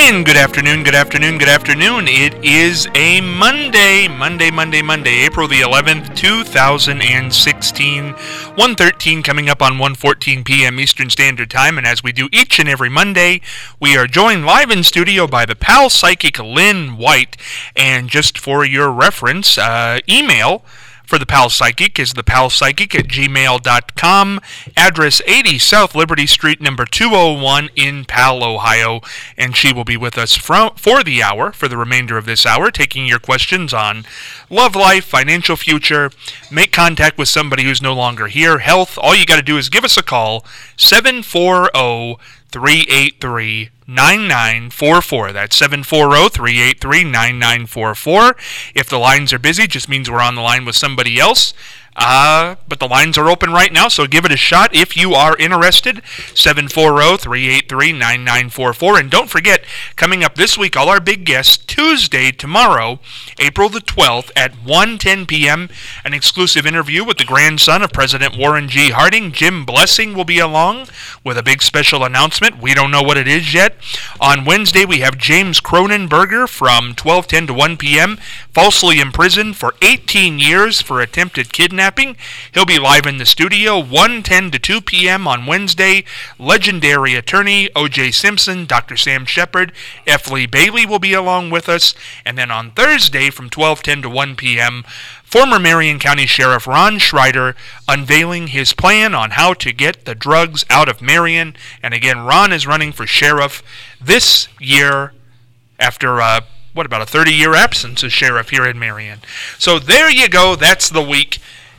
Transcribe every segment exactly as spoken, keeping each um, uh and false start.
And good afternoon, good afternoon, good afternoon. It is a Monday, Monday, Monday, Monday, April the eleventh, two thousand sixteen, one thirteen coming up on one fourteen p.m. Eastern Standard Time. And as we do each and every Monday, we are joined live in studio by the Pal Psychic Lynn White. And just for your reference, uh, email for the Pal Psychic is thepalpsychic at gmail dot com. Address eighty South Liberty Street, number two oh one in Pal, Ohio. And she will be with us from, for the hour, for the remainder of this hour, taking your questions on love life, financial future, make contact with somebody who's no longer here, health. All you got to do is give us a call, seven four zero, three eight three, nine nine four four. That's seven four zero, three eight three, nine nine four four. If the lines are busy, just means we're on the line with somebody else. Uh, but the lines are open right now, so give it a shot if you are interested. seven four zero, three eight three, nine nine four four. And don't forget, coming up this week, all our big guests, Tuesday, tomorrow, April the twelfth at one ten p.m., an exclusive interview with the grandson of President Warren G. Harding. Jim Blessing will be along with a big special announcement. We don't know what it is yet. On Wednesday, we have James Cronenberger from twelve ten to one p.m., falsely imprisoned for eighteen years for attempted kidnapping. He'll be live in the studio, one ten to two p.m. on Wednesday. Legendary attorney O J. Simpson, Doctor Sam Shepard, F. Lee Bailey will be along with us. And then on Thursday from twelve ten to one p.m., former Marion County Sheriff Ron Schreider unveiling his plan on how to get the drugs out of Marion. And again, Ron is running for sheriff this year after, uh, what, about a thirty-year absence as sheriff here in Marion. So there you go. That's the week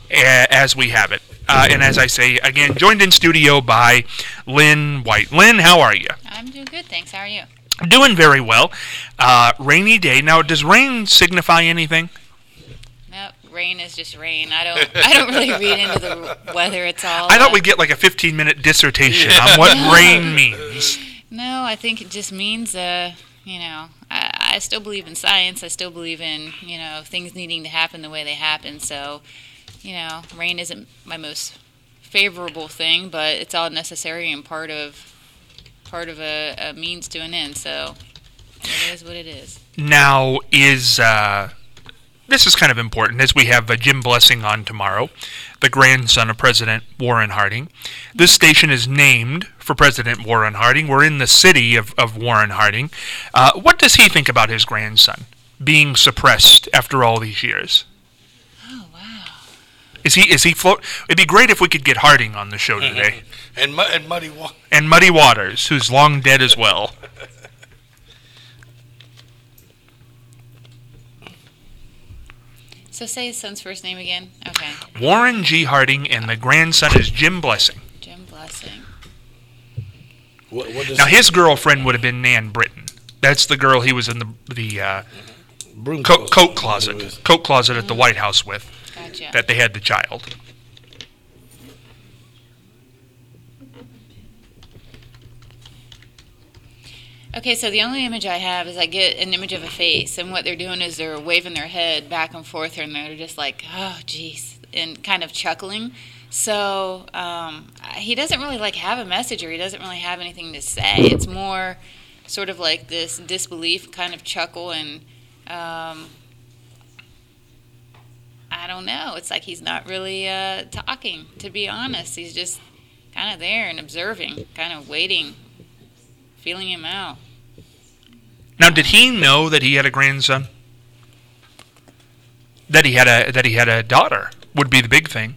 as we have it. Uh, and as I say, again, joined in studio by Lynn White. Lynn, how are you? I'm doing good, thanks. How are you? Doing very well. Uh, rainy day. Now, does rain signify anything? Nope, rain is just rain. I don't I don't really read into the weather. It's all... I thought we'd get like a fifteen-minute dissertation on what rain means. No, I think it just means, uh, you know, I, I still believe in science. I still believe in, you know, things needing to happen the way they happen. So... You know, rain isn't my most favorable thing, but it's all necessary and part of part of a, a means to an end. So it is what it is. Now, is uh, this is kind of important as we have uh, Jim Blessing on tomorrow, the grandson of President Warren Harding. This station is named for President Warren Harding. We're in the city of, of Warren Harding. Uh, what does he think about his grandson being suppressed after all these years? Is he? Is he float? It'd be great if we could get Harding on the show today. and, mu- and Muddy Waters. And Muddy Waters, who's long dead as well. So say his son's first name again. Okay. Warren G. Harding, and the grandson is Jim Blessing. Jim Blessing. What, what now his girlfriend would have been Nan Britton. That's the girl he was in the the uh, co- coat closet, coat closet at the White House with. Gotcha. That they had the child. Okay, so the only image I have is I get an image of a face, and what they're doing is they're waving their head back and forth, and they're just like, oh, geez, and kind of chuckling. So um, he doesn't really like have a message, or he doesn't really have anything to say. It's more sort of like this disbelief kind of chuckle, and um, I don't know. It's like he's not really uh, talking, to be honest. He's just kind of there and observing, kind of waiting, feeling him out. Now, did he know that he had a grandson? That he had a that he had a daughter would be the big thing.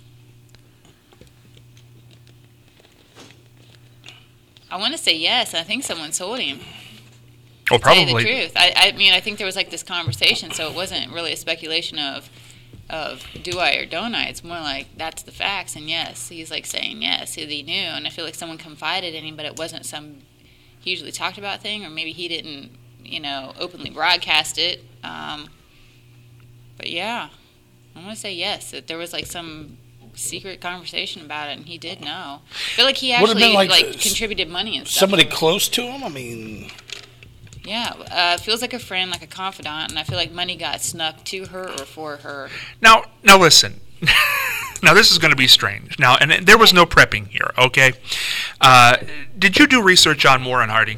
I want to say yes. I think someone told him. Oh, probably. To tell you the truth. I, I mean, I think there was like this conversation, so it wasn't really a speculation of, of do I or don't I. It's more like that's the facts, and yes, he's like saying yes, he knew, and I feel like someone confided in him, but it wasn't some hugely talked about thing, or maybe he didn't, you know, openly broadcast it. Um, but yeah, I'm gonna say yes. That there was like some secret conversation about it, and he did know. I feel like he actually like, like contributed money and stuff. Somebody close to him. I mean. Yeah, uh, feels like a friend, like a confidant, and I feel like money got snuck to her or for her. Now, now listen. Now, this is going to be strange. Now, and there was no prepping here, okay? Uh, did you do research on Warren Harding?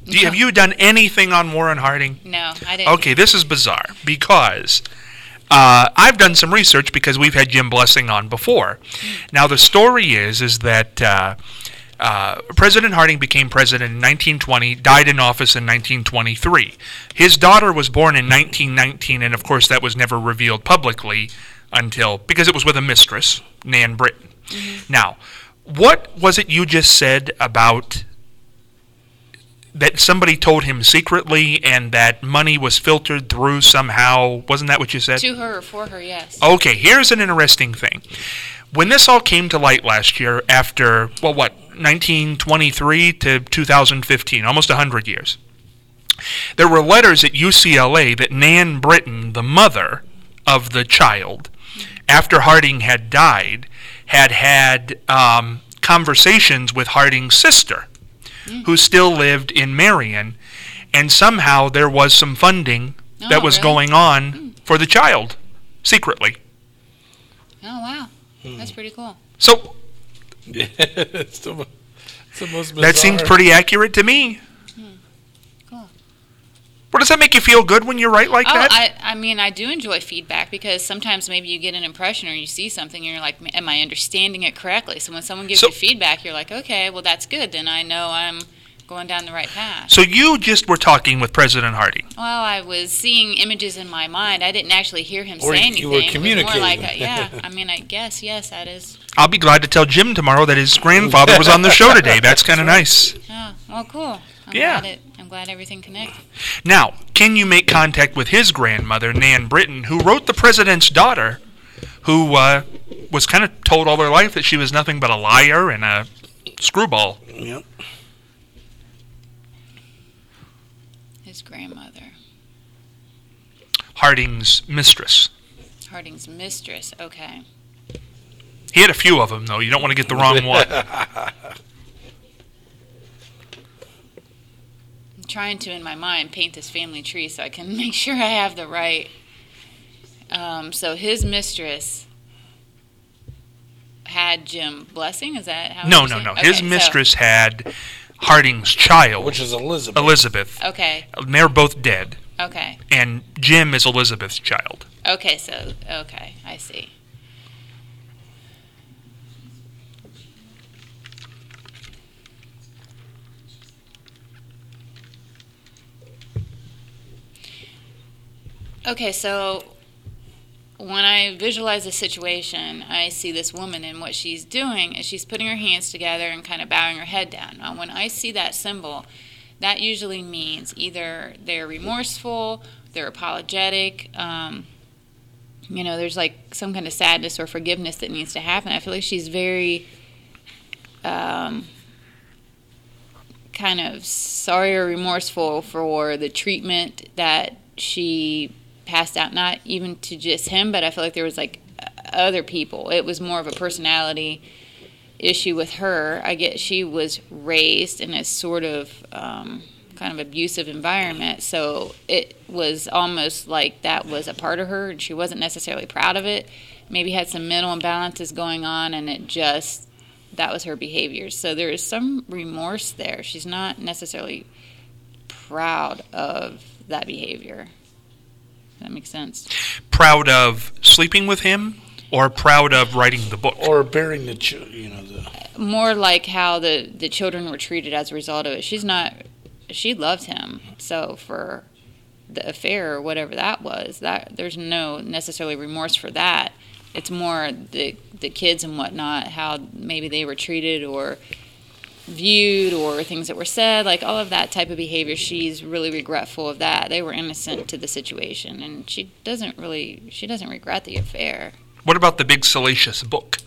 Do you, have you done anything on Warren Harding? No, I didn't. Okay, this is bizarre because uh, I've done some research because we've had Jim Blessing on before. Now the story is is that uh, uh, President Harding became president in nineteen twenty, died in office in nineteen twenty-three. His daughter was born in nineteen nineteen, and of course that was never revealed publicly until because it was with a mistress, Nan Britton. Mm-hmm. Now, what was it you just said about that somebody told him secretly and that money was filtered through somehow? Wasn't that what you said? To her or for her, yes. Okay, here's an interesting thing. When this all came to light last year after, well, what, nineteen twenty-three to two thousand fifteen, almost one hundred years, there were letters at U C L A that Nan Britton, the mother of the child, after Harding had died, had had um, conversations with Harding's sister, who still lived in Marion, and somehow there was some funding Oh, that was really? going on mm. for the child, secretly. Oh, wow. That's pretty cool. So, Yeah, it's the, it's the most bizarre. that seems pretty accurate to me. Cool. Well, does that make you feel good when you write like Oh, that? I, I mean, I do enjoy feedback because sometimes maybe you get an impression or you see something and you're like, am I understanding it correctly? So when someone gives So- you feedback, you're like, okay, well, that's good. Then I know I'm going down the right path. So you just were talking with President Harding. Well, I was seeing images in my mind. I didn't actually hear him Or say you anything. were It was communicating. more like, a, yeah, I mean, I guess, yes, that is. I'll be glad to tell Jim tomorrow that his grandfather was on the show today. That's kind of nice. Oh, well, cool. I'm Yeah. glad it, I'm glad everything connected. Now, can you make contact with his grandmother, Nan Britton, who wrote the president's daughter, who uh, was kind of told all her life that she was nothing but a liar and a screwball? Yep. His grandmother, Harding's mistress. Harding's mistress. Okay. He had a few of them, though. You don't want to get the wrong one. I'm trying to, in my mind, paint this family tree so I can make sure I have the right. Um, so his mistress had Jim Blessing. Is that how? No, you're no, saying? no. Okay, His so- mistress had Harding's child, Which is Elizabeth. Elizabeth. okay. And they're both dead. Okay. And Jim is Elizabeth's child. Okay. So okay, I see. Okay, so when I visualize the situation, I see this woman, and what she's doing is she's putting her hands together and kind of bowing her head down. Now, when I see that symbol, that usually means either they're remorseful, they're apologetic, um, you know, there's like some kind of sadness or forgiveness that needs to happen. I feel like she's very um, kind of sorry or remorseful for the treatment that she passed out, not even to just him, but I feel like there was like other people. It was more of a personality issue with her. I get she was raised in a sort of um, kind of abusive environment, so it was almost like that was a part of her, and she wasn't necessarily proud of it. Maybe had some mental imbalances going on, and it just, that was her behavior. So there is some remorse there. She's not necessarily proud of that behavior. That makes sense. Proud of sleeping with him or proud of writing the book? Or bearing the, ch- you know, the... More like how the, the children were treated as a result of it. She's not, she loved him. So for the affair or whatever that was, that there's no necessarily remorse for that. It's more the the kids and whatnot, how maybe they were treated or viewed or things that were said, like all of that type of behavior. She's really regretful of that. They were innocent to the situation, and she doesn't really, she doesn't regret the affair. What about the big salacious book?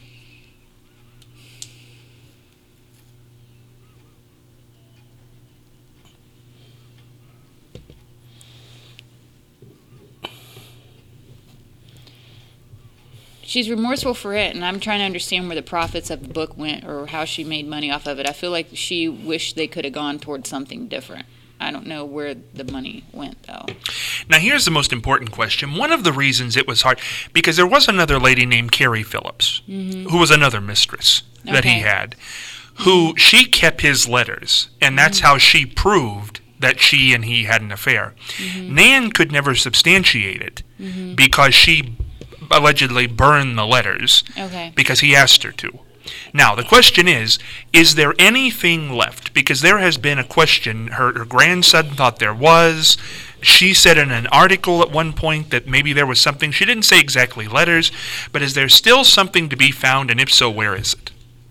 She's remorseful for it, and I'm trying to understand where the profits of the book went or how she made money off of it. I feel like she wished they could have gone towards something different. I don't know where the money went, though. Now, here's the most important question. One of the reasons it was hard, because there was another lady named Carrie Phillips, mm-hmm. who was another mistress that Okay. he had, who she kept his letters, and that's how she proved that she and he had an affair. Mm-hmm. Nan could never substantiate it Mm-hmm. because she allegedly burned the letters Okay. because he asked her to. Now, the question is, is there anything left? Because there has been a question. Her, her grandson thought there was. She said in an article at one point that maybe there was something. She didn't say exactly letters, but is there still something to be found, and if so, where is it?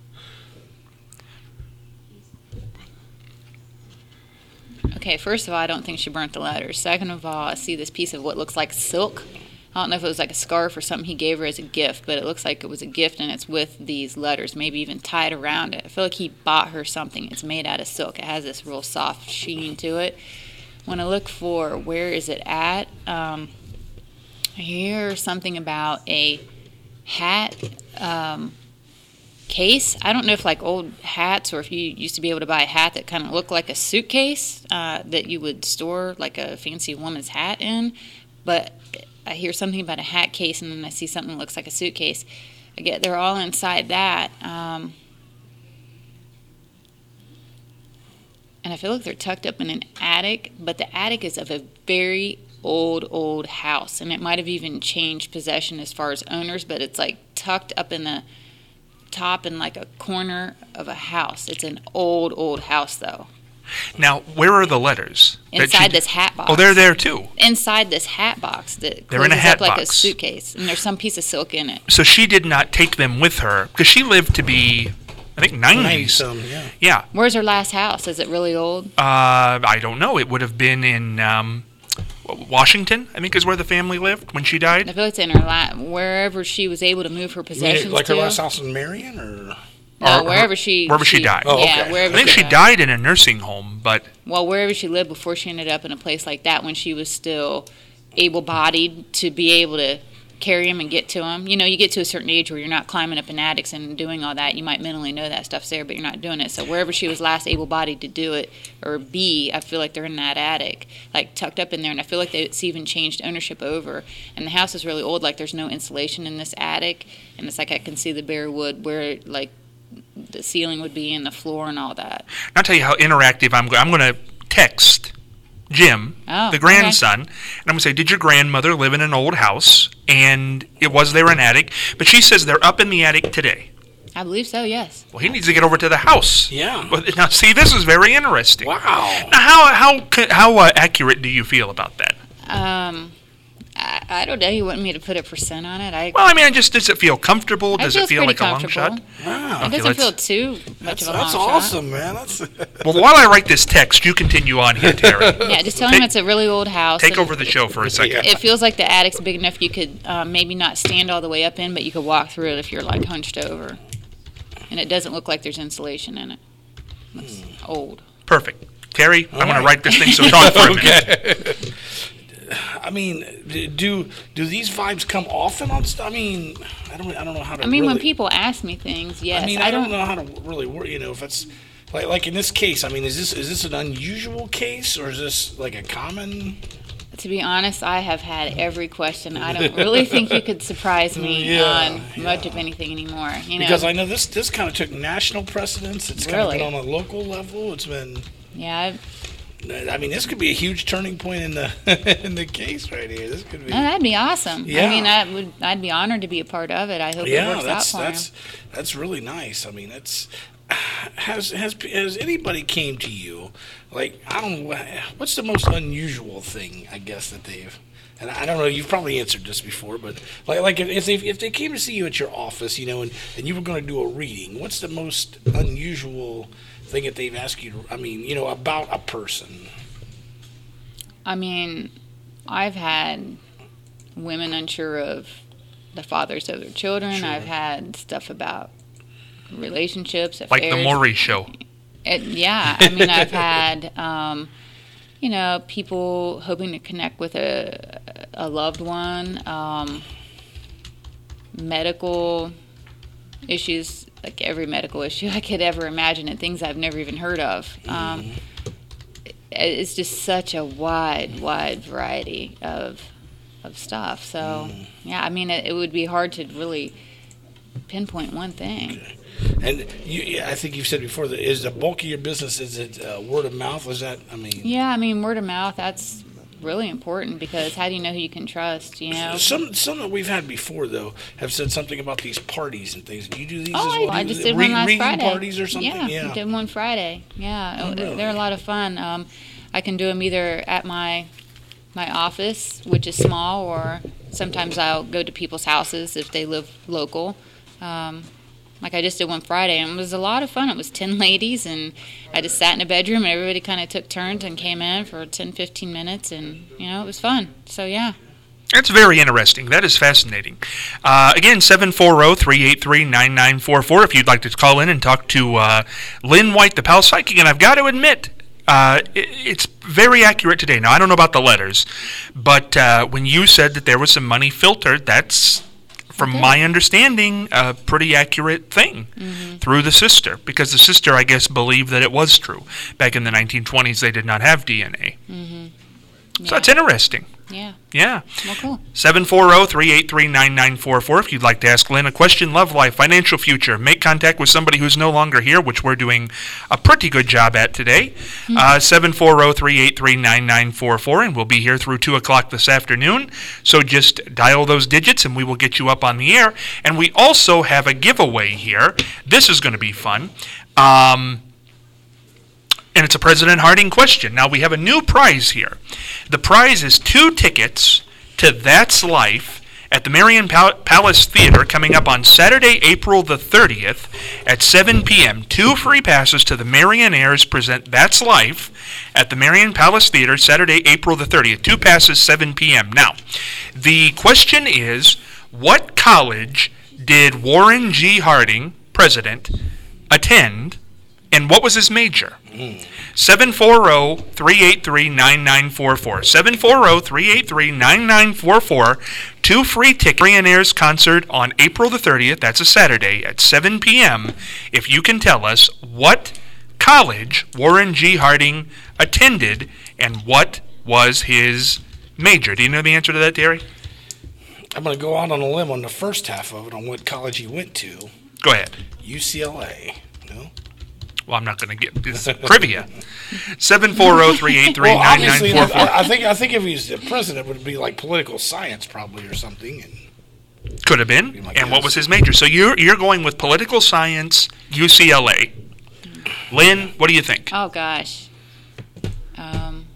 Okay, first of all, I don't think she burnt the letters. Second of all, I see this piece of what looks like silk. I don't know if it was like a scarf or something he gave her as a gift, but it looks like it was a gift, and it's with these letters, maybe even tied around it. I feel like he bought her something. It's made out of silk. It has this real soft sheen to it. When I look for where is it at, um, I hear something about a hat um, case. I don't know if like old hats or if you used to be able to buy a hat that kind of looked like a suitcase uh, that you would store like a fancy woman's hat in, but I hear something about a hat case, and then I see something that looks like a suitcase. I get they're all inside that, um, and I feel like they're tucked up in an attic, but the attic is of a very old, old house, and it might have even changed possession as far as owners, but it's like tucked up in the top in like a corner of a house. It's an old, old house, though. Now, where are the letters? that Inside she- this hat box. Oh, they're there too. Inside this hat box that They're in a closes hat up like a box. suitcase, and there's some piece of silk in it. So she did not take them with her because she lived to be, I think, ninety nineties. some, yeah. Yeah. Where's her last house? Is it really old? Uh, I don't know. It would have been in um, Washington, I think, is where the family lived when she I died. feel it's in her la- wherever she was able to move her You mean possessions like her to. last house in Marion, or No, Or her- wherever she wherever she died. Oh, yeah, okay. wherever I think she died in a nursing home, but Well, wherever she lived before she ended up in a place like that, when she was still able-bodied to be able to carry him and get to him. You know, you get to a certain age where you're not climbing up in attics and doing all that. You might mentally know that stuff's there, but you're not doing it. So wherever she was last able-bodied to do it or be, I feel like they're in that attic, like tucked up in there. And I feel like they, it's even changed ownership over. And the house is really old. Like there's no insulation in this attic, and it's like I can see the bare wood where like the ceiling would be and the floor and all that. I'll tell you how interactive I'm going. I'm going to text Jim, Oh, the grandson, and I'm going to say, did your grandmother live in an old house? And it was there an attic, but she says they're up in the attic today. I believe so, yes. Well, he needs to get over to the house. Yeah. But now, see, this is very interesting. Wow. Now, how how c- how uh, accurate do you feel about that? Um, I, I don't know. You want me to put a percent on it? I Well, I mean, just does it feel comfortable? Does it it feels feel pretty like a long shot? comfortable. Wow. It Okay, doesn't feel let's- too much That's, of a long that's shot. awesome, man. That's Well, while I write this text, you continue on here, Terry. Yeah, just tell him Take- it's a really old house. Take and over the show for a second. Yeah. It feels like the attic's big enough you could um, maybe not stand all the way up in, but you could walk through it if you're like hunched over. And it doesn't look like there's insulation in it. It looks old. Perfect. Terry, I'm going to right. write this thing, so talk for a minute. okay. I mean, d- do do these vibes come often on stuff? I mean, I don't I don't know how to. I mean, really, when people ask me things, yes. I mean, I, don't, know how to really work. You know, if it's like like in this case. I mean, is this is this an unusual case or is this like a common? To be honest, I have had every question. I don't really think you could surprise me Yeah, on much of anything anymore. You know, Because I know this this kind of took national precedence. It's kind of Really? been on a local level. It's been. yeah, I, I mean, this could be a huge turning point in the in the case right here. This could be. no, that'd be awesome. Yeah. I mean, I would. I'd be honored to be a part of it. I hope it Yeah, works out that's for that's him. that's really nice. I mean, it's has has has anybody came to you like I don't know what's the most unusual thing I guess that they've and I don't know you've probably answered this before but like like if they if they came to see you at your office you know and, and you were going to do a reading what's the most unusual thing that they've asked you to, I mean you know about a person. I mean, I've had women unsure of the fathers of their children. Sure. I've had stuff about relationships, affairs. Like the Maury show. It, yeah, I mean, I've had, um, you know, people hoping to connect with a, a loved one, um, medical issues, like every medical issue I could ever imagine, and things I've never even heard of. Um, it, it's just such a wide, wide variety of of stuff. So, yeah, I mean, it, it would be hard to really pinpoint one thing. And you, yeah, I think you've said before that is the bulk of your business, is it uh, word of mouth? Is that, I mean... Yeah, I mean, word of mouth, that's really important because how do you know who you can trust, you know? Some some that we've had before, though, have said something about these parties and things. Do you do these Oh, as well? I, I Do you- just did re- one last reading Friday. parties or something? Yeah, Yeah. I did one Friday. Yeah, Oh, really? they're a lot of fun. Um, I can do them either at my my office, which is small, or sometimes I'll go to people's houses if they live local. Um, like I just did one Friday, and it was a lot of fun. It was ten ladies, and I just sat in a bedroom, and everybody kind of took turns and came in for ten, fifteen minutes, and, you know, it was fun. So, yeah. That's very interesting. That is fascinating. Uh, again, seven four zero, three eight three, nine nine four four if you'd like to call in and talk to uh, Lynn White, the Pal Psychic. And I've got to admit, uh, it, it's very accurate today. Now, I don't know about the letters, but uh, when you said that there was some money filtered, that's, from Okay. my understanding, a pretty accurate thing Mm-hmm. through the sister. Because the sister, I guess, believed that it was true. Back in the nineteen twenties, they did not have D N A. Mm-hmm. So Yeah. that's interesting. Yeah. Yeah. Well, cool. seven four zero, three eight three, nine nine four four if you'd like to ask Lynn a question, love life, financial future. Make contact with somebody who's no longer here, which we're doing a pretty good job at today. Uh, seven four zero, three eight three, nine nine four four, and we'll be here through two o'clock this afternoon. So just dial those digits and we will get you up on the air. And we also have a giveaway here. This is going to be fun. Um... And it's a President Harding question. Now, we have a new prize here. The prize is two tickets to That's Life at the Marion Pal- Palace Theater coming up on Saturday, April the thirtieth at seven p.m. Two free passes to the Marionaires present That's Life at the Marion Palace Theater Saturday, April the thirtieth. Two passes, seven p.m. Now, the question is, what college did Warren G. Harding, president, attend, and what was his major? seven four zero, three eight three, nine nine four four. seven four zero, three eight three, nine nine four four. Two free tickets. Marionaires concert on April the thirtieth. That's a Saturday at seven p.m. If you can tell us what college Warren G. Harding attended and what was his major. Do you know the answer to that, Terry? I'm going to go out on a limb on the first half of it on what college he went to. Go ahead. U C L A. No? Well, I'm not going to get this trivia. seven four zero, three eight three, Well, nine nine obviously, four four. I I think I think if he's the president, it would be like political science probably or something. And Could have been. Be my And what guess. was his major? So you're you're going with political science, U C L A. Lynn, what do you think? Oh, gosh. Um,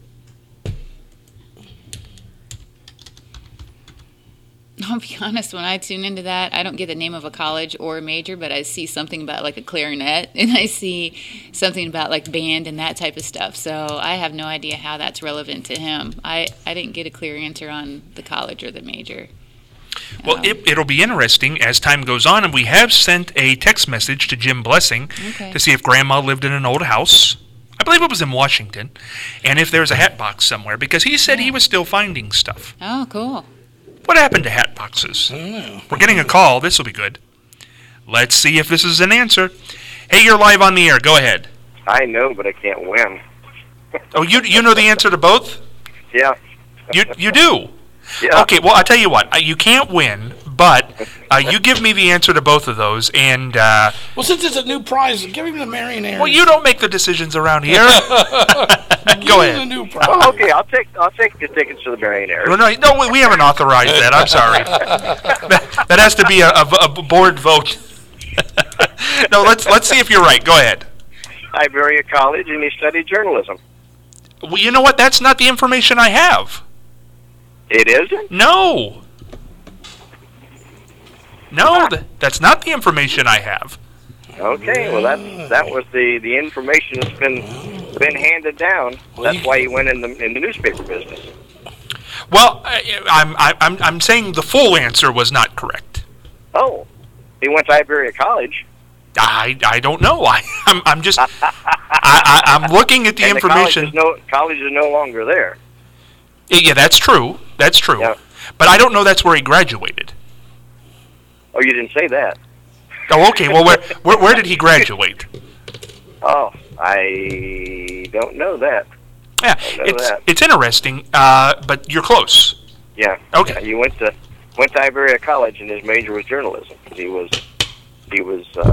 I'll be honest, when I tune into that, I don't get the name of a college or a major, but I see something about like a clarinet, and I see something about like band and that type of stuff. So I have no idea how that's relevant to him. I, I didn't get a clear answer on the college or the major. Well, Um, it, it'll be interesting as time goes on, and we have sent a text message to Jim Blessing Okay. to see if Grandma lived in an old house. I believe it was in Washington, and if there's a hat box somewhere, because he said he was still finding stuff. Oh, cool. What happened to hat boxes? I don't know. We're getting a call. This will be good. Let's see if this is an answer. Hey, you're live on the air. Go ahead. I know, but I can't win. Oh, you you know the answer to both? Yeah. You you do? Yeah. Okay, well, I'll tell you what. Uh, you can't win, but uh, you give me the answer to both of those, and, uh, Well, since it's a new prize, give him the Marionaires. well, you don't make the decisions around here. Give Go him the ahead. new prize. Oh, okay. I'll take I'll take the tickets to the Marionaires. No, no, no, we- we haven't authorized that. I'm sorry. That, that has to be a, a, a board vote. No, let's let's see if you're right. Go ahead. Iberia College, and he studied journalism. Well, you know what? That's not the information I have. It isn't? No. No, th- that's not the information I have. Okay. Well, that that was the, the information that's been been handed down. Well, That's you- why he went in the in the newspaper business. Well, I, I'm I, I'm I'm saying the full answer was not correct. Oh, he went to Iberia College. I, I don't know. I I'm I'm just I, I I'm looking at the and information. The college is no college is no longer there. Yeah, that's true. That's true. Yeah. But I don't know that's where he graduated. Oh, you didn't say that. Oh, okay. Well, where where, where did he graduate? Oh, I don't know that. Yeah, know it's that. it's interesting. Uh, but you're close. Yeah. Okay. Yeah, he went to went to Iberia College, and his major was journalism. He was he was uh,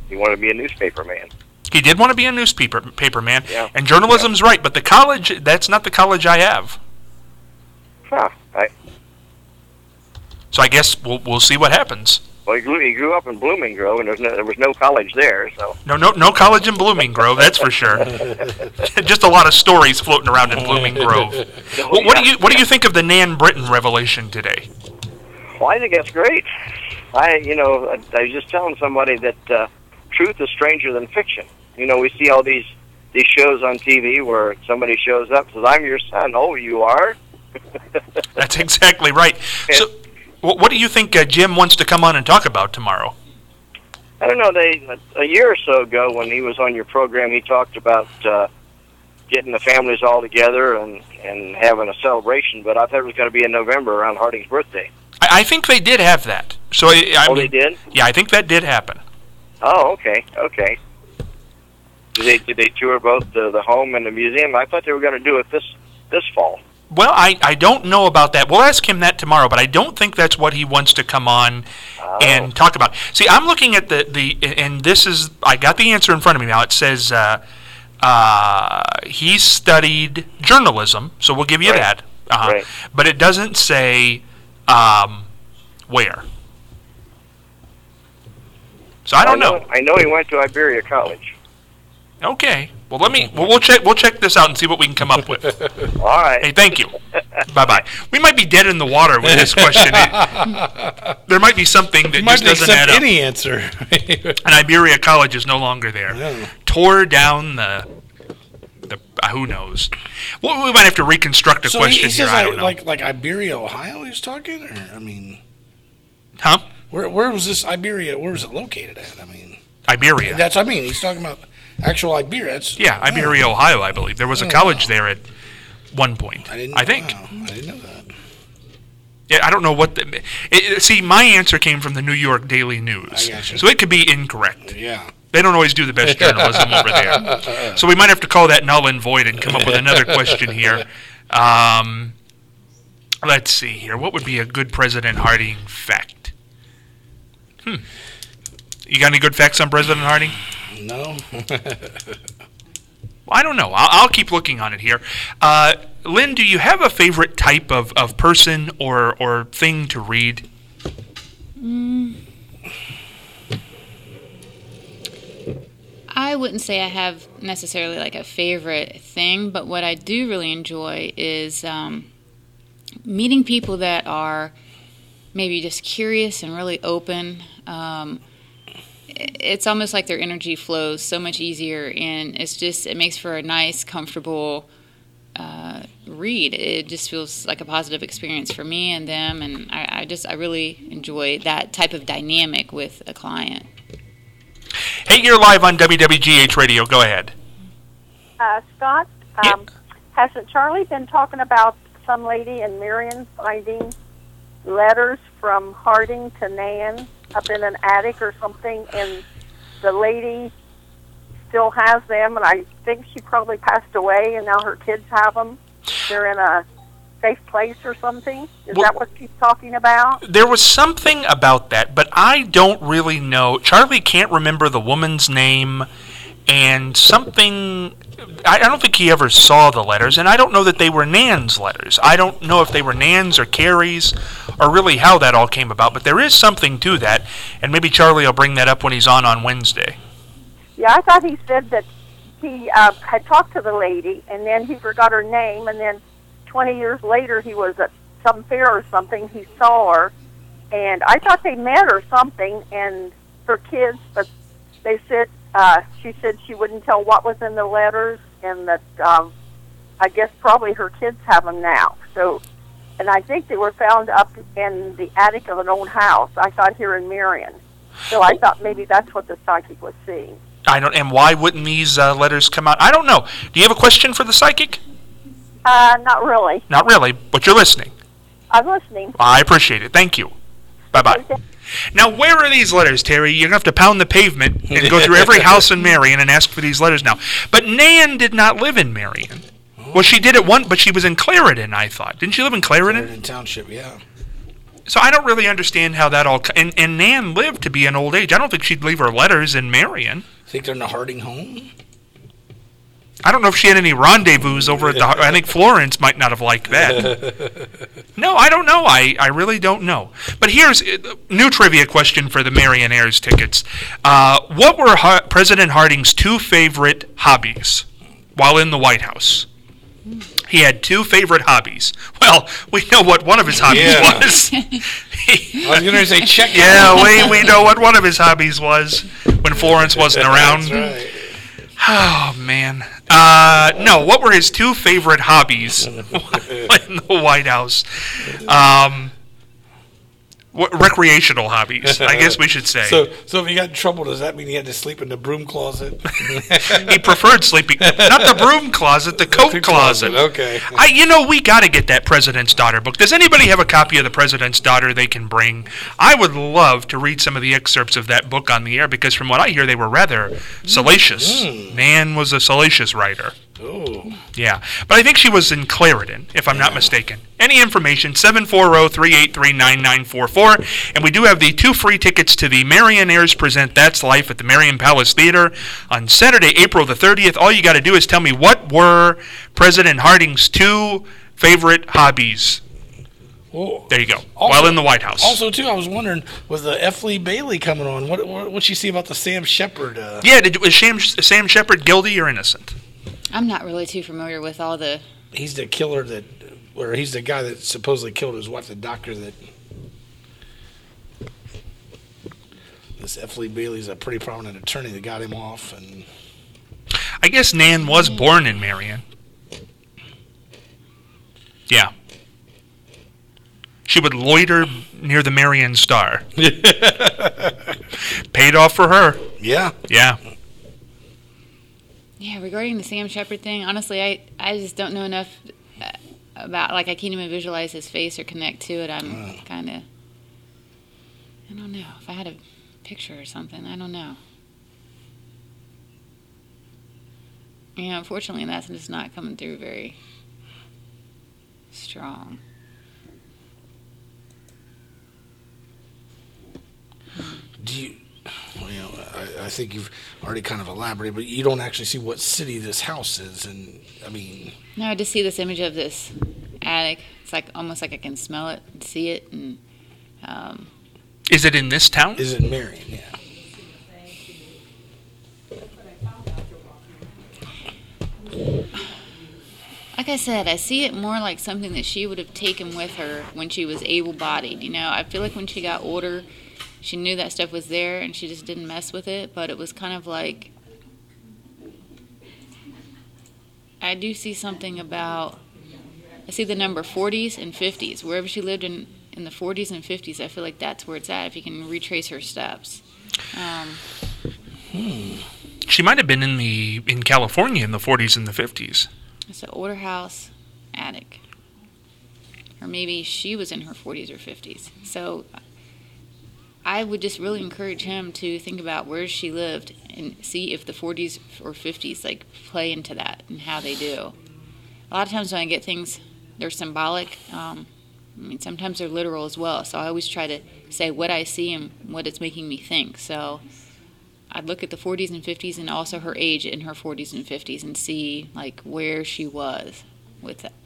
he wanted to be a newspaper man. He did want to be a newspaper paper man, Yeah. and journalism's right, but the college, that's not the college I have. Huh. I, So I guess we'll we'll see what happens. well, he grew, he grew up in Blooming Grove, and there was no, there was no college there, so. No, no, no college in Blooming Grove, that's for sure. Just a lot of stories floating around in Blooming Grove. Well, what do you what do you think of the Nan Britton revelation today? Well, I think that's great. I, you know, I, I was just telling somebody that uh, truth is stranger than fiction. You know, we see all these these shows on T V where somebody shows up and says, "I'm your son." Oh, you are? That's exactly right. So, wh- what do you think uh, Jim wants to come on and talk about tomorrow? I don't know. They a year or so ago, when he was on your program, he talked about uh, getting the families all together and, and having a celebration. But I thought it was going to be in November around Harding's birthday. I, I think they did have that. So, I, I Oh, mean, they did? Yeah, I think that did happen. Oh, okay, okay. Did they did they tour both the, the home and the museum? I thought they were going to do it this this fall. Well, I, I don't know about that. We'll ask him that tomorrow, but I don't think that's what he wants to come on Oh. and talk about. See, I'm looking at the, the and this is, I got the answer in front of me now. It says uh, uh, he studied journalism, so we'll give you Right. that. Uh-huh. Right. But it doesn't say um, where. So I don't know. I know he went to Iberia College. Okay. Well, let me. Well, we'll check. We'll check this out and see what we can come up with. All right. Hey, thank you. Bye bye. We might be dead in the water with this question. It- there might be something that You might just doesn't accept add up. any answer. And Iberia College is no longer there. Yeah. Tore down the. The uh, who knows? Well, we might have to reconstruct a So he, question he here. says I like, don't know. like like Iberia, Ohio. He was talking, or I mean, huh? where where was this Iberia? Where was it located at? I mean, Iberia. that's what I mean. He's talking about actual Iberia. That's, yeah, Iberia, Ohio. I believe there was a Oh, college wow. there at one point. I didn't. I think. Wow, I didn't know that. Yeah, I don't know what the. It, it- see, my answer came from the New York Daily News, I gotcha. so it could be incorrect. Yeah. They don't always do the best journalism over there. So we might have to call that null and void and come up with another question here. Um, let's see here. What would be a good President Harding fact? Hmm. You got any good facts on President Harding? No. Well, I don't know. I'll, I'll keep looking on it here. Uh, Lynn, do you have a favorite type of, of person or, or thing to read? I wouldn't say I have necessarily like a favorite thing, but what I do really enjoy is um, meeting people that are maybe just curious and really open. Um, it's almost like their energy flows so much easier, and it's just it makes for a nice, comfortable uh, read. It just feels like a positive experience for me and them, and I, I just I really enjoy that type of dynamic with a client. Hey, you're live on W W G H Radio. Go ahead. Uh, Scott, um, hasn't Charlie been talking about some lady in Marion finding letters from Harding to Nan up in an attic or something, and the lady still has them, and I think she probably passed away, and now her kids have them. They're in a safe place or something. Is Well- that what she's talking about? There was something about that, but I don't really know. Charlie can't remember the woman's name, and something. I, I don't think he ever saw the letters, and I don't know that they were Nan's letters. I don't know if they were Nan's or Carrie's, or really how that all came about. But there is something to that, and maybe Charlie will bring that up when he's on on Wednesday. Yeah, I thought he said that he uh, had talked to the lady, and then he forgot her name, and then twenty years later he was at some fair or something, he saw her, and I thought they met or something, and her kids, but they said, uh, she said she wouldn't tell what was in the letters, and that um, I guess probably her kids have them now. So, and I think they were found up in the attic of an old house, I thought here in Marion. So I thought maybe that's what the psychic was seeing. I don't. And why wouldn't these uh, letters come out? I don't know. Do you have a question for the psychic? Uh, not really. Not really, but you're listening. I'm listening. I appreciate it. Thank you. Bye-bye. Now, where are these letters, Terry? You're going to have to pound the pavement and go through every house in Marion and ask for these letters now. But Nan did not live in Marion. Well, she did at one, but she was in Clarendon, I thought. Didn't she live in Clarendon? Clarendon Township, yeah. So I don't really understand how that all... And, and Nan lived to be an old age. I don't think she'd leave her letters in Marion. Think they're in the Harding home? I don't know if she had any rendezvous over at the... I think Florence might not have liked that. No, I don't know. I, I really don't know. But here's a new trivia question for the Marion Airs tickets. Uh, what were ha- President Harding's two favorite hobbies while in the White House? He had two favorite hobbies. Well, we know what one of his hobbies Yeah. was. I was going to say check. Yeah, we, we know what one of his hobbies was when Florence wasn't around. That's right. Oh, man. Uh, no, what were his two favorite hobbies in the White House? Um, what, recreational hobbies, I guess we should say. So, so if he got in trouble, does that mean he had to sleep in the broom closet? He preferred sleeping, not the broom closet, the coat The closet. closet, okay. I, you know, we got to get that President's Daughter book. Does anybody have a copy of the President's Daughter they can bring? I would love to read some of the excerpts of that book on the air because from what I hear, they were rather salacious. Mm. Nan was a salacious writer. Oh. Yeah, but I think she was in Clarendon, if I'm not mistaken. Any information, seven four zero, three eight three, nine nine four four. And we do have the two free tickets to the Marion Airs Present That's Life at the Marion Palace Theater on Saturday, April the thirtieth. All you got to do is tell me what were President Harding's two favorite hobbies. Well, There you go, Also- while in the White House. Also, too, I was wondering, was the F. Lee Bailey coming on? What what what'd you see about the Sam Shepard? Uh, Yeah, did, was Sam, Sam Shepard guilty or innocent? I'm not really too familiar with all the. He's the killer that, or he's the guy that supposedly killed his wife, the doctor that. This F. Lee Bailey's a pretty prominent attorney that got him off, and I guess Nan was born in Marion. Yeah. She would loiter near the Marion Star. Paid off for her. yeah, Yeah. Yeah, regarding the Sam Shepard thing, honestly, I, I just don't know enough uh, about, like, I can't even visualize his face or connect to it. I'm Oh. kind of, I don't know. If I had a picture or something, I don't know. Yeah, unfortunately, that's just not coming through very strong. do you? Well, you know, I, I think you've already kind of elaborated, but you don't actually see what city this house is, and I mean, No, I just see this image of this attic. It's like almost like I can smell it and see it, and um, Is it in this town? is it Marion? Yeah. like I said, I see it more like something that she would have taken with her when she was able-bodied. You know, I feel like when she got older, she knew that stuff was there and she just didn't mess with it. But it was kind of like, I do see something about, I see the number forties and fifties. Wherever she lived in, in the forties and fifties, I feel like that's where it's at, if you can retrace her steps. Um, She might have been in the in California in the forties and the fifties. it's an older house, attic. Or maybe she was in her forties or fifties. So I would just really encourage him to think about where she lived and see if the forties or fifties like play into that and how they do. A lot of times when I get things, they're symbolic. Um, I mean, sometimes they're literal as well. So I always try to say what I see and what it's making me think. So I'd look at the forties and fifties and also her age in her forties and fifties and see like where she was with that.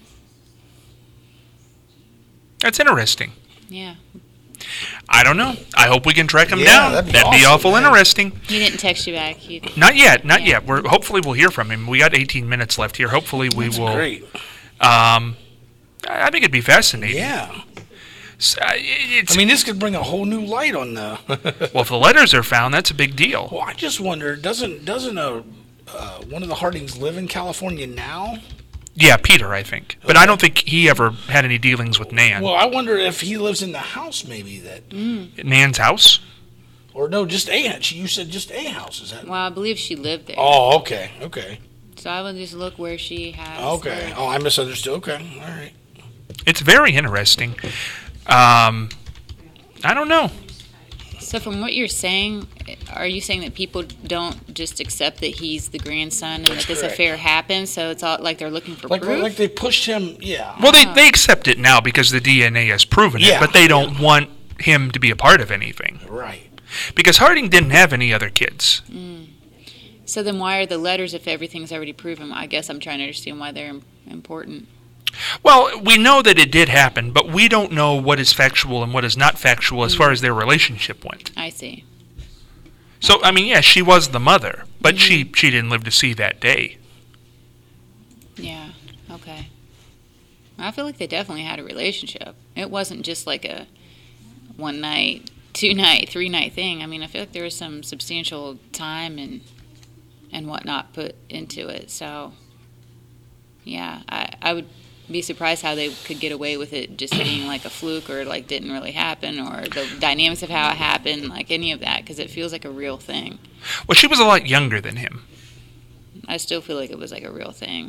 That's interesting. Yeah. I don't know. I hope we can track him Yeah, down. that'd That'd be be, awesome, awful man. interesting. He didn't text you back. He, Not yet. Not Yeah. yet. We're hopefully we'll hear from him. We got eighteen minutes left here. Hopefully we That's will. great. Um, I I think it'd be fascinating. Yeah. S- uh, It's, I mean, this could bring a whole new light on the. well, if the letters are found, that's a big deal. Well, I just wonder, doesn't doesn't a uh, one of the Hardings live in California now? Yeah, Peter, I think. But I don't think he ever had any dealings with Nan. Well, I wonder if he lives in the house, maybe that, Nan's house? or no, just a house. You said just a house. Is that? well, I believe she lived there. Oh, okay, okay, So I would just look where she has. okay. lived. Oh, I misunderstood. Okay, all right. It's very interesting. Um, I don't know. So from what you're saying, are you saying that people don't just accept that he's the grandson and That's that this correct. affair happened, so it's all like they're looking for Like, proof? like they pushed him, yeah. Well, they, they accept it now because the D N A has proven it, Yeah. but they don't want him to be a part of anything. Right. Because Harding didn't have any other kids. So then why are the letters if everything's already proven? I guess I'm trying to understand why they're im- important. Well, we know that it did happen, but we don't know what is factual and what is not factual as far as their relationship went. I see. So, I mean, yeah, she was the mother, but she, she didn't live to see that day. Yeah, okay. I feel like they definitely had a relationship. It wasn't just like a one night, two night, three night thing. I mean, I feel like there was some substantial time and and whatnot put into it. So, yeah, I, I would be surprised how they could get away with it just being like a fluke or like didn't really happen or the dynamics of how it happened, like any of that, because it feels like a real thing. Well, she was a lot younger than him. I still feel like it was like a real thing.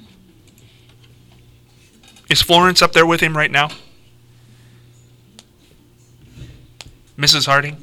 Is Florence up there with him right now? Missus Harding?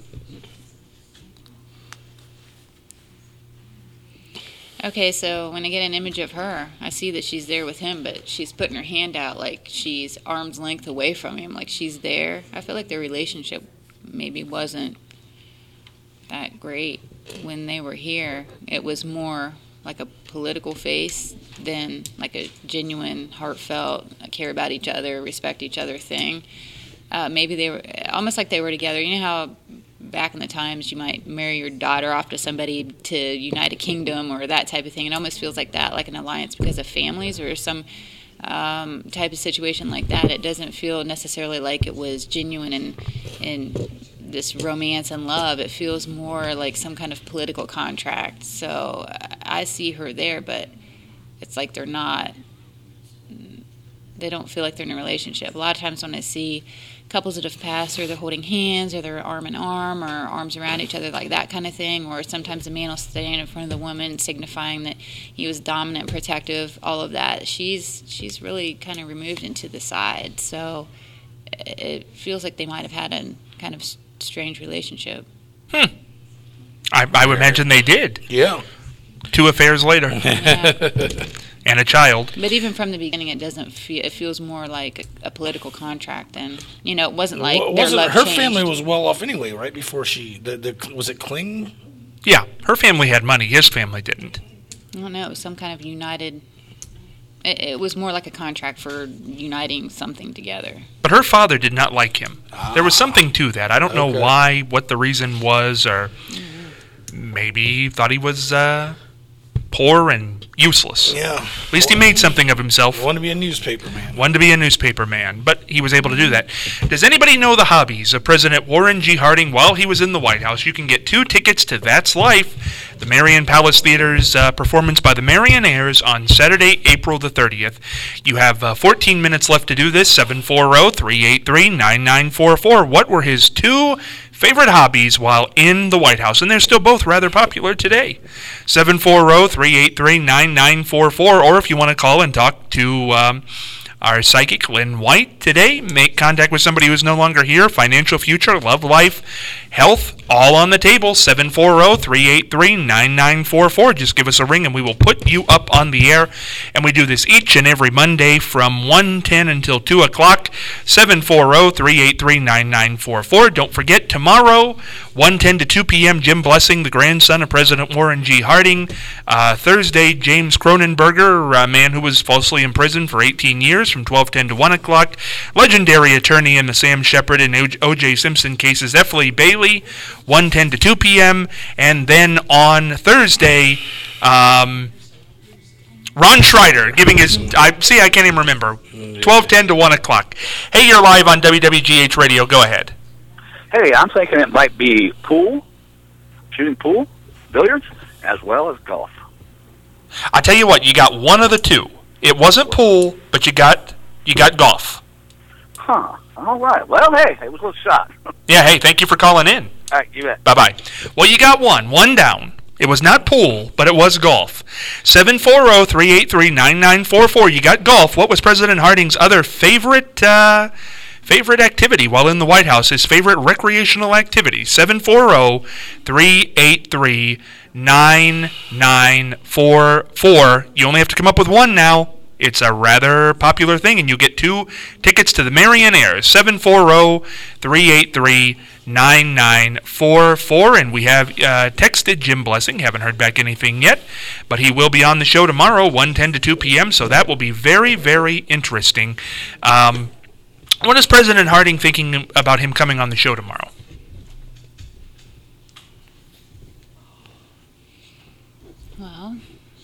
Okay, so when I get an image of her, I see that she's there with him, but she's putting her hand out like she's arm's length away from him, like she's there. I feel like their relationship maybe wasn't that great when they were here. It was more like a political face than like a genuine, heartfelt, care about each other, respect each other thing. Uh, maybe they were almost like they were together. You know how back in the times you might marry your daughter off to somebody to unite a kingdom or that type of thing. It almost feels like that, like an alliance because of families or some um, type of situation like that. It doesn't feel necessarily like it was genuine and and this romance and love. It feels more like some kind of political contract. So I see her there, but it's like they're not. They don't feel like they're in a relationship. A lot of times when I see couples that have passed, or they're holding hands, or they're arm in arm, or arms around each other, like that kind of thing, or sometimes the man will stand in front of the woman signifying that he was dominant, protective, all of that. She's she's really kind of removed into the side. So it feels like they might have had a kind of strange relationship. Hmm. I, I would imagine they did. Yeah. Two affairs later. Yeah. And a child. But even from the beginning, it doesn't feel. It feels more like a, a political contract, and you know, it wasn't like Well, their wasn't love her changed. family was well off anyway, right? Before she, the, the was it Kling? Yeah, her family had money. His family didn't. I don't know. It was some kind of united. It, it was more like a contract for uniting something together. But her father did not like him. There was something to that. I don't know Okay. why, what the reason was, or maybe he thought he was uh, poor and useless. Yeah. At least he made something of himself. Wanted to be a newspaper man. Wanted to be a newspaper man, but he was able to do that. Does anybody know the hobbies of President Warren G. Harding while he was in the White House? You can get two tickets to That's Life, the Marion Palace Theater's uh, performance by the Marionaires on Saturday, April the thirtieth. You have uh, fourteen minutes left to do this, seven four zero, three eight three, nine nine four four. What were his two favorite hobbies while in the White House? And they're still both rather popular today. seven four zero, three eight three, nine nine four four. Or if you want to call and talk to um, our psychic, Lynn White, today, make contact with somebody who's no longer here. Financial future, love life, health, all on the table. seven four zero, three eight three, nine nine four four. Just give us a ring and we will put you up on the air. And we do this each and every Monday from one ten until two o'clock. seven four zero, three eight three, nine nine four four. Don't forget, tomorrow, one ten to two p.m., Jim Blessing, the grandson of President Warren G. Harding. Uh, Thursday, James Cronenberger, a man who was falsely imprisoned for eighteen years, from twelve ten to one o'clock. Legendary attorney in the Sam Shepard and O J. Simpson cases, F. Lee Bailey, one ten to two p.m. And then on Thursday, um, Ron Schreider giving his, I see, I can't even remember, twelve ten to one o'clock. Hey, you're live on W W G H Radio. Go ahead. Hey, I'm thinking it might be pool, shooting pool, billiards, as well as golf. I tell you what, you got one of the two. It wasn't pool, but you got you got golf. Huh. All right. Well, hey, it was a shot. Yeah, hey, thank you for calling in. All right, you bet. Bye-bye. Well, you got one. One down. It was not pool, but it was golf. seven four zero, three eight three, nine nine four four. You got golf. What was President Harding's other favorite uh, favorite activity while in the White House, his favorite recreational activity. seven four zero, three eight three, nine nine four four. You only have to come up with one now. It's a rather popular thing, and you get two tickets to the Marionaires. seven four zero, three eight three, nine nine four four. And we have uh, texted Jim Blessing. Haven't heard back anything yet, but he will be on the show tomorrow, one ten to two p.m., so that will be very, very interesting. Um, what is President Harding thinking about him coming on the show tomorrow? Well,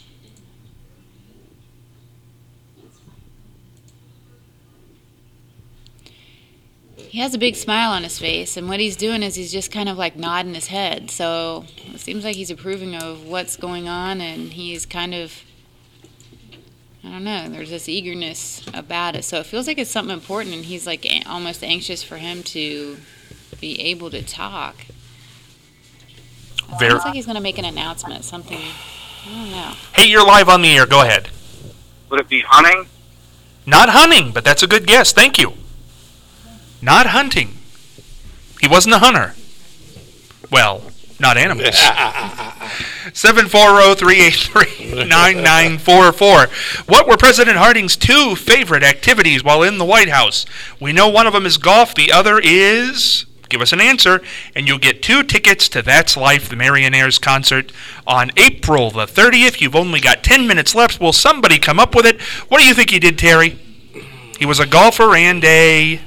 he has a big smile on his face, and what he's doing is he's just kind of like nodding his head. So it seems like he's approving of what's going on, and he's kind of, I don't know, there's this eagerness about it. So it feels like it's something important, and he's like a- almost anxious for him to be able to talk. It Very- sounds like he's going to make an announcement, something, I don't know. Hey, you're live on the air. Go ahead. Would it be hunting? Not hunting, but that's a good guess. Thank you. Not hunting. He wasn't a hunter. Well, not animals. seven four zero, three eight three, nine nine four four. What were President Harding's two favorite activities while in the White House? We know one of them is golf. The other is... Give us an answer, and you'll get two tickets to That's Life, the Marionaires concert, on April the thirtieth. You've only got ten minutes left. Will somebody come up with it? What do you think he did, Terry? He was a golfer and a...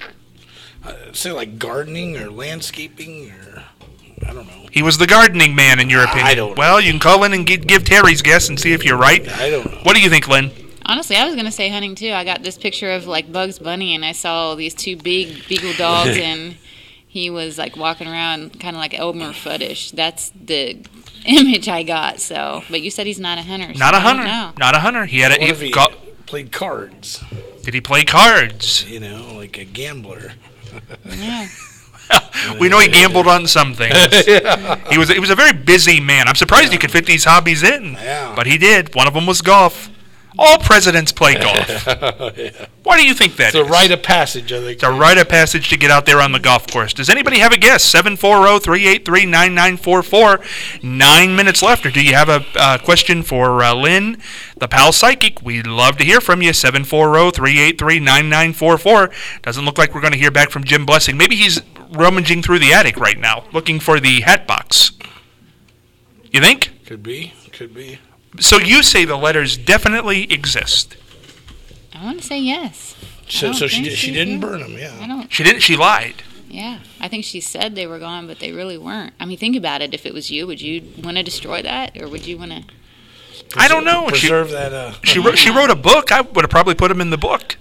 Say like gardening or landscaping or I don't know. He was the gardening man, in your opinion. I don't know. Well, you can call in and gi- give Terry's guess and see if you're right. I don't know. What do you think, Lynn? Honestly, I was going to say hunting, too. I got this picture of, like, Bugs Bunny, and I saw these two big beagle dogs, and he was, like, walking around kind of like Elmer Fudd-ish. That's the image I got, so. But you said he's not a hunter. So Not a I don't hunter. know. Not a hunter. He had a... What if he he go- played cards? did he play cards? You know, like a gambler. Yeah. We know he gambled on some things. He was he was a very busy man. I'm surprised he could fit these hobbies in. Yeah. But he did. One of them was golf. All presidents play golf. Yeah. Why do you think that It's a is? rite of passage, I think. It's a rite of passage to get out there on the golf course. Does anybody have a guess? seven four zero, three eight three, nine nine four four. Nine minutes left. Or do you have a uh, question for uh, Lynn, the Pal Psychic? We'd love to hear from you. seven four zero, three eight three, nine nine four four. Doesn't look like we're going to hear back from Jim Blessing. Maybe he's rummaging through the attic right now, looking for the hat box. You think? Could be. Could be. So you say the letters definitely exist. I want to say yes. So, don't so she think did, she she didn't did. burn them, I yeah. don't. She didn't. She lied. Yeah, I think she said they were gone, but they really weren't. I mean, think about it. If it was you, would you want to destroy that, or would you want to? I don't know. She, Preserve that. Uh, she wrote. She wrote a book. I would have probably put them in the book.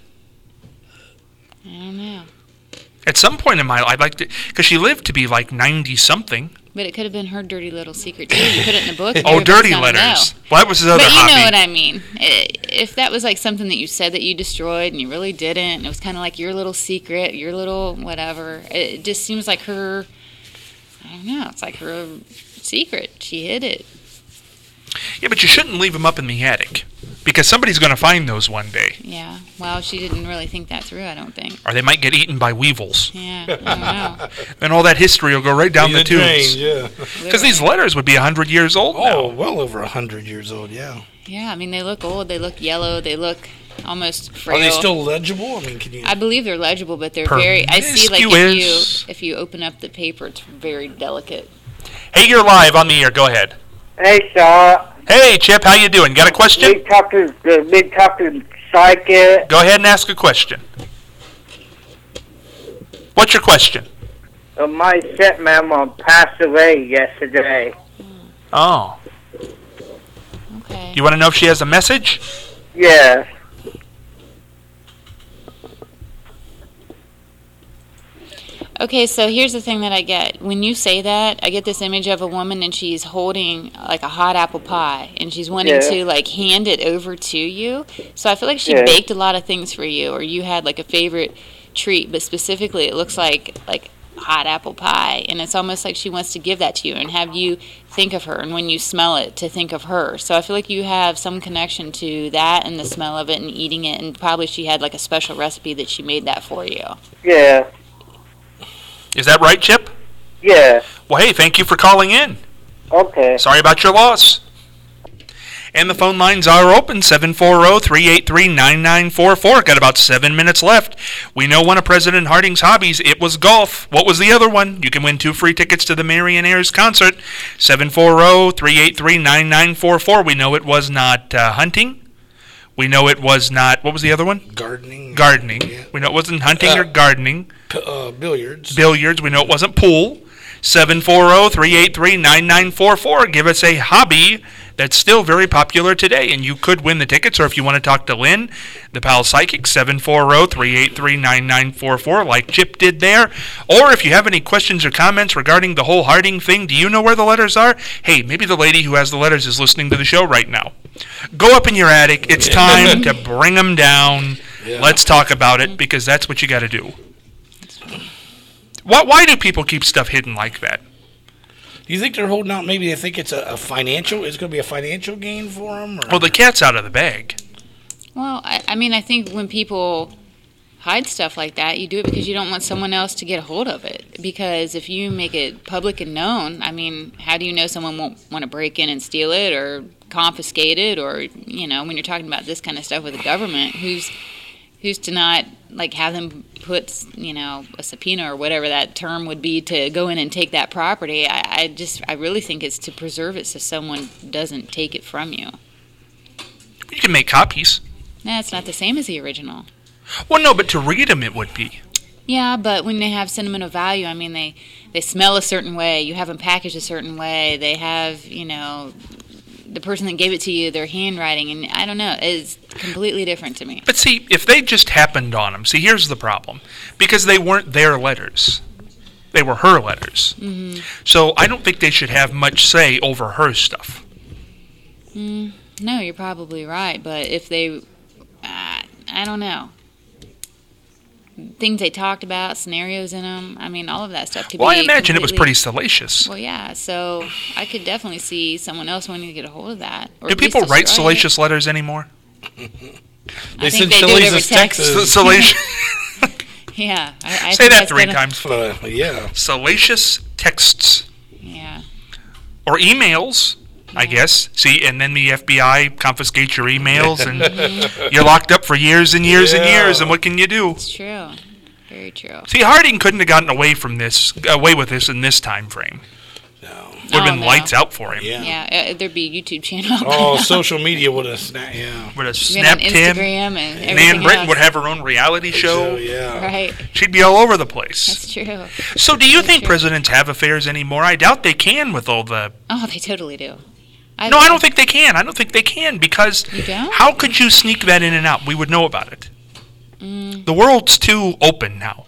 I don't know. At some point in my life, I'd like to, because she lived to be like ninety something. But it could have been her dirty little secret too. You put it in the book. And Oh, everybody's dirty gonna letters. know. Well, that was his other But you hobby. know what I mean. I- If that was like something that you said that you destroyed and you really didn't, and it was kind of like your little secret, your little whatever. It just seems like her. I don't know. It's like her secret. She hid it. Yeah, but you shouldn't leave them up in the attic, because somebody's going to find those one day, Yeah. Well, she didn't really think that through. I don't think. or they might get eaten by weevils, Yeah. I don't know. and all that history will go right down the, drain, tubes. yeah. Because these letters would be a hundred years old Oh, now. well over a hundred years old, yeah. Yeah. I mean, they look old. They look yellow. They look almost frail. Are they still legible? I mean, can you? I believe they're legible, but they're very. I see, like if Promiscuous. you if you open up the paper, it's very delicate. Hey, you're live on the air. Go ahead. Hey, Shaw. Hey, Chip, how you doing? Got a question? Big talking, the big talking psychic. Go ahead and ask a question. What's your question? Uh, my stepmom passed away yesterday. Oh, Okay. you want to know if she has a message? Yeah. Okay, so here's the thing that I get. When you say that, I get this image of a woman and she's holding like a hot apple pie and she's wanting Yeah. to like hand it over to you. So I feel like she Yeah. baked a lot of things for you, or you had like a favorite treat, but specifically it looks like like hot apple pie, and it's almost like she wants to give that to you and have you think of her, and when you smell it, to think of her. So I feel like you have some connection to that and the smell of it and eating it, and probably she had like a special recipe that she made that for you. Yeah. Is that right, Chip? Yeah. Well, hey, thank you for calling in. Okay. Sorry about your loss. And the phone lines are open, seven four zero, three eight three, nine nine four four. Got about seven minutes left. We know one of President Harding's hobbies, it was golf. What was the other one? You can win two free tickets to the Marian Ayres concert, seven four zero, three eight three, nine nine four four. We know it was not uh, hunting. We know it was not, what was the other one? Gardening. Gardening. Yeah. We know it wasn't hunting Uh, or gardening. P- uh, billiards. Billiards. We know it wasn't pool. seven four zero, three eight three, nine nine four four. Give us a hobby that's still very popular today, and you could win the tickets. Or if you want to talk to Lynn, the Pal Psychic, seven four zero, three eight three, nine nine four four, like Chip did there. Or if you have any questions or comments regarding the whole Harding thing, do you know where the letters are? Hey, maybe the lady who has the letters is listening to the show right now. Go up in your attic. It's time to bring them down. Yeah. Let's talk about it, because that's what you got to do. Why, why do people keep stuff hidden like that? Do you think they're holding out? Maybe they think it's a, a financial. It's going to be a financial gain for them. Or? Well, the cat's out of the bag. Well, I, I mean, I think when people hide stuff like that, you do it because you don't want someone else to get a hold of it. Because if you make it public and known, I mean, how do you know someone won't want to break in and steal it or confiscate it? Or, you know, when you're talking about this kind of stuff with the government, who's who's to not, like, have them put, you know, a subpoena or whatever that term would be to go in and take that property? I, I just, I really think it's to preserve it so someone doesn't take it from you. You can make copies. Nah, it's not the same as the original. Well, no, but to read them it would be. Yeah, but when they have sentimental value, I mean, they, they smell a certain way. You have them packaged a certain way. They have, you know, the person that gave it to you, their handwriting, and I don't know, it's completely different to me. But see, if they just happened on them, see, here's the problem. Because they weren't their letters. They were her letters. Mm-hmm. So I don't think they should have much say over her stuff. Mm, no, you're probably right, but if they, uh, I don't know. Things they talked about, scenarios in them, I mean, all of that stuff could Well, be I imagine it was completely- pretty salacious. Well, yeah, so I could definitely see someone else wanting to get a hold of that. Or Do at least people write destroy it. salacious letters anymore? They I send think they do it over salacious text. texts. Salacious. Yeah. I, I Say think that that's three gonna- times. Uh, yeah. Salacious texts. Yeah. Or emails, I guess. See, and then the F B I confiscates your emails, and you're locked up for years and years and Yeah. years, and what can you do? It's true. Very true. See, Harding couldn't have gotten away from this, away with this in this time frame. No. Would have Oh, been no. lights out for him. Yeah. Yeah, uh, there'd be a YouTube channel. Oh, social media would have snapped. Yeah. Would have Been on snapped him. Instagram and And everything Ann Britton else. would have her own reality show. So, yeah. Right. She'd be all over the place. That's true. So do you That's think true. presidents have affairs anymore? I doubt they can with all the... Oh, they totally do. No, I don't think they can. I don't think they can, because You don't? how could you sneak that in and out? We would know about it. Mm, The world's too open now.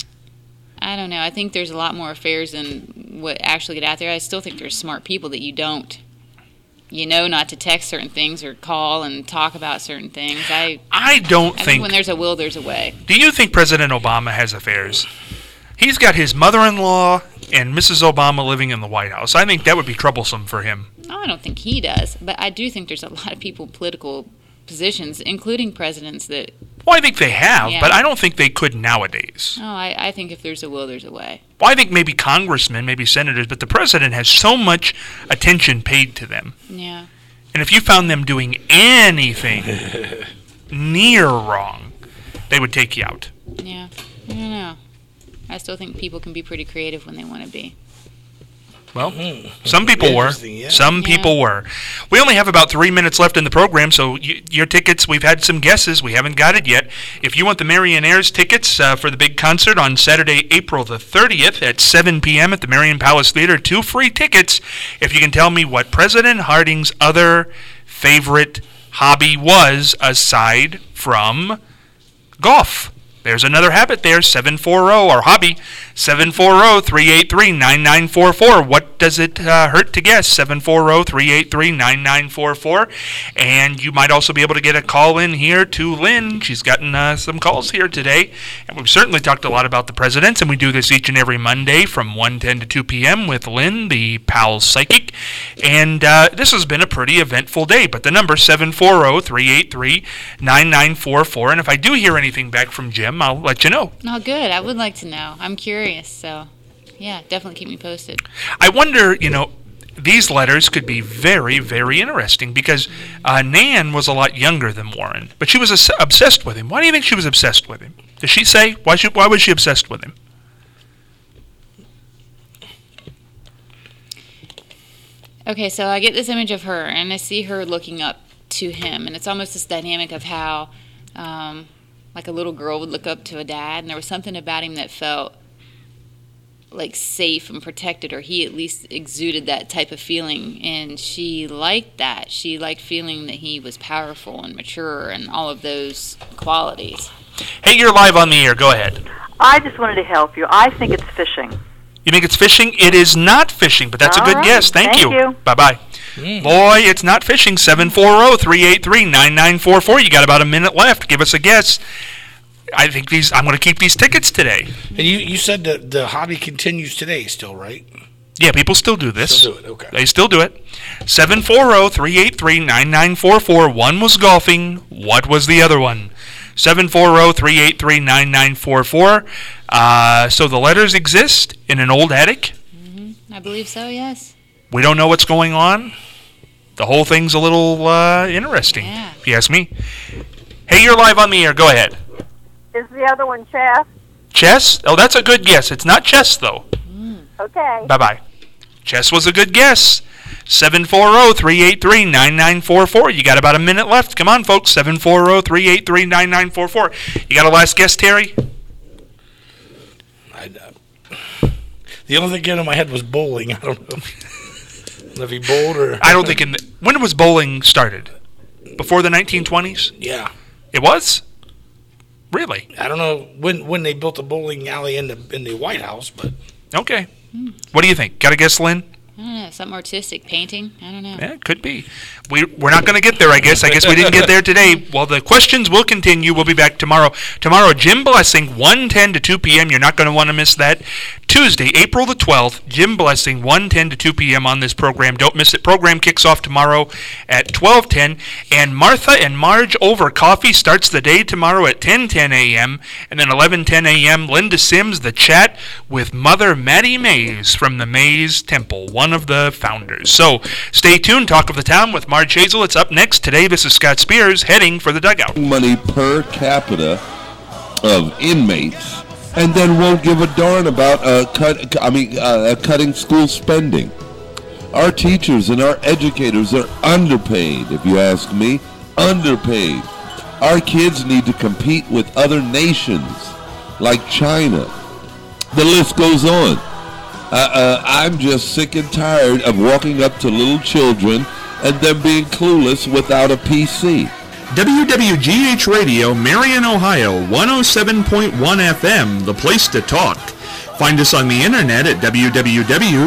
I don't know. I think there's a lot more affairs than what actually get out there. I still think there's smart people that you don't, you know, not to text certain things or call and talk about certain things. I, I don't I think, think... when there's a will, there's a way. Do you think President Obama has affairs? He's got his mother-in-law and Missus Obama living in the White House. I think that would be troublesome for him. No, I don't think he does, but I do think there's a lot of people in political positions, including presidents, that, Well, I think they have, Yeah. but I don't think they could nowadays. oh, I, I think if there's a will, there's a way. Well, I think maybe congressmen, maybe senators, but the president has so much attention paid to them. Yeah. And if you found them doing anything near wrong, they would take you out. Yeah. I don't know. I still think people can be pretty creative when they want to be. Well, some people were. Interesting, yeah. Some Yeah. people were. We only have about three minutes left in the program, so y- your tickets, we've had some guesses. We haven't got it yet. If you want the Marian Ayres tickets uh, for the big concert on Saturday, April the thirtieth at seven p.m. at the Marion Palace Theater, two free tickets. If you can tell me what President Harding's other favorite hobby was aside from golf. There's another habit there, seven four zero, or hobby, seven four zero, three eight three, nine nine four four. What does it uh, hurt to guess? seven four zero, three eight three, nine nine four four. And you might also be able to get a call in here to Lynn. She's gotten uh, some calls here today. And we've certainly talked a lot about the presidents, and we do this each and every Monday from one ten to two p.m. with Lynn, the Pal Psychic. And uh, this has been a pretty eventful day. But the number seven four zero, three eight three, nine nine four four. And if I do hear anything back from Jim, I'll let you know. Oh, good. I would like to know. I'm curious, so yeah, definitely keep me posted. I wonder, you know, these letters could be very, very interesting because uh, Nan was a lot younger than Warren, but she was as- obsessed with him. Why do you think she was obsessed with him? Does she say? Why, should, why was she obsessed with him? Okay, so I get this image of her, and I see her looking up to him, and it's almost this dynamic of how, um, like a little girl would look up to a dad, and there was something about him that felt like safe and protected, or he at least exuded that type of feeling, and she liked that. She liked feeling that he was powerful and mature and all of those qualities. Hey, you're live on the air. Go ahead. I just wanted to help you. I think it's fishing. You think it's fishing? It is not fishing, but that's All a good right. guess. Thank, Thank you. you. Bye-bye. Mm. Boy, it's not fishing. seven four zero, three eight three, nine nine four four. You got about a minute left. Give us a guess. I think these. I'm going to keep these tickets today. And you, you said that the hobby continues today still, right? Yeah, people still do this. Still do it, okay. They still do it. seven four zero, three eight three, nine nine four four. One was golfing. What was the other one? seven four zero, three eight three, nine nine four four. Uh, so the letters exist in an old attic. Mm-hmm. I believe so, yes. We don't know what's going on. The whole thing's a little uh, interesting, Yeah. if you ask me. Hey, you're live on the air. Go ahead. Is the other one chess? Chess? Oh, that's a good guess. It's not chess, though. Okay. Bye-bye. Chess was a good guess. seven four zero, three eight three, nine nine four four. You got about a minute left. Come on, folks. seven four zero, three eight three, nine nine four four. You got a last guess, Terry? I, uh, the only thing getting in my head was bowling. I don't know. I don't know if he bowled or... I don't think in the... When was bowling started? Before the nineteen twenties? Yeah. It was? Really? I don't know when when they built a bowling alley in the in the White House, but... Okay. What do you think? Got a guess, Lynn? I don't know, something artistic, painting? I don't know. Yeah, it could be. We, we're not going to get there, I guess. I guess we didn't get there today. Well, the questions will continue. We'll be back tomorrow. Tomorrow, Jim Blessing, one ten to two p.m. You're not going to want to miss that. Tuesday, April the twelfth, Jim Blessing, one ten to two p.m. on this program. Don't miss it. Program kicks off tomorrow at twelve ten. And Martha and Marge Over Coffee starts the day tomorrow at ten ten a.m. And then eleven ten a.m., Linda Sims, The Chat with Mother Mattie Mays from the Mays Temple, one of the founders. So stay tuned. Talk of the Town with Marge Hazel. It's up next. Today, this is Scott Spears heading for the dugout. Money per capita of inmates, and then won't give a darn about uh, cut. I mean, uh, cutting school spending. Our teachers and our educators are underpaid, if you ask me. Underpaid. Our kids need to compete with other nations like China. The list goes on. Uh, uh, I'm just sick and tired of walking up to little children and them being clueless without a P C. W W G H Radio, Marion, Ohio, one oh seven point one F M, the place to talk. Find us on the internet at w w w